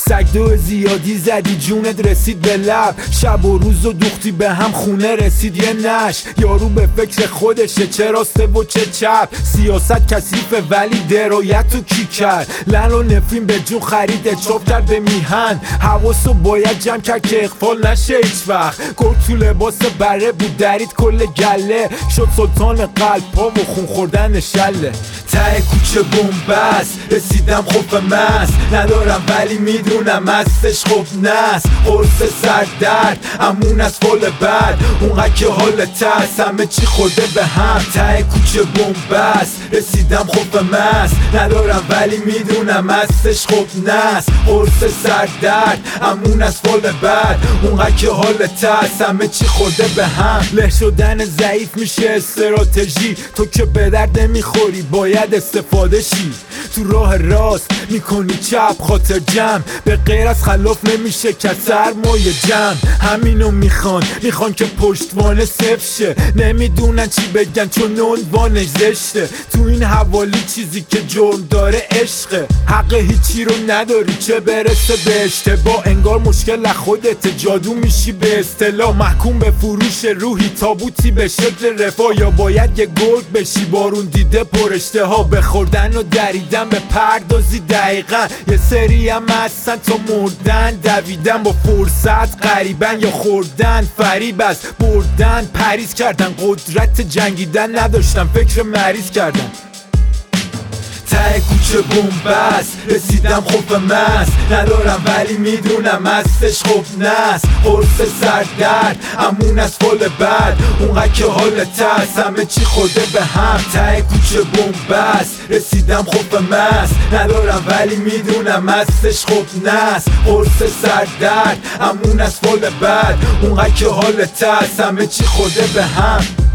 سگ دو زیادی زدی جونت رسید به لب، شب و روز و دوختی به هم خونه رسید یه نش. یارو به فکر خودشه چه راسته و چه چپ، سیاست کثیفه ولی درایت تو کی کرد. لن و نفرین به جون خرید اچاف کرد به میهن، حواسو باید جمع کرد که اغفال نشه هیچ وقت. گرد تو لباس بره بود درید کل گله، شد سلطان قلب پا و خون خوردن شله. ته کوچه بومبست رسیدم خوب مست، ندارم ولی میدونم هستش خوب نست. قرص سردرد امون از فال بد، اونقدر که حال تست همه چی خورده به هم. ته کوچه بومبست رسیدم خوب مست، ندارم ولی میدونم هستش خوب نست. قرص سردرد امون از فال بد، اونقدر که حال تست همه چی خورده به هم. له شدن ضعیف میشه استراتژی، تو که به درد نمیخوری باید استفاده شی. تو راه راست میکنی چپ خاطر جمع، به غیر از خلاف نمیشه که سرمایه جمع. همینو میخوان که پشتوانه صفر شه، نمیدونن چی بگن چون عنوانش زشته. تو این حوالی چیزی که جرم داره عشقه، حق هیچی رو نداری چه برسه به اشتباه. انگار مشکل خودت جادو میشی به اصطلاح، محکوم به فروش روحی تابوتی به شکل رفاه. یا باید یه گرگ بشی بارون دیده پر اشتها، بخوردن و دریدن به پردازی دقیقا. یه سری هم هستن تا مردن دویدن با فرصت قریبن، یا خوردن فریب از بردن پریز کردن. قدرت جنگیدن نداشتن فکر مریض کردن. ته کوچه بومبست رسیدم خوب مست، ندارم ولی میدونم هستش خوب نست. قرص سردرد امون از فال بد، اونقدر که حال تست همه چی خورده به هم. ته کوچه بومبست رسیدم خوب مست، ندارم ولی میدونم هستش خوب نست. قرص سردرد امون از فال بد، اونقدر که حال تست همه چی خورده به هم.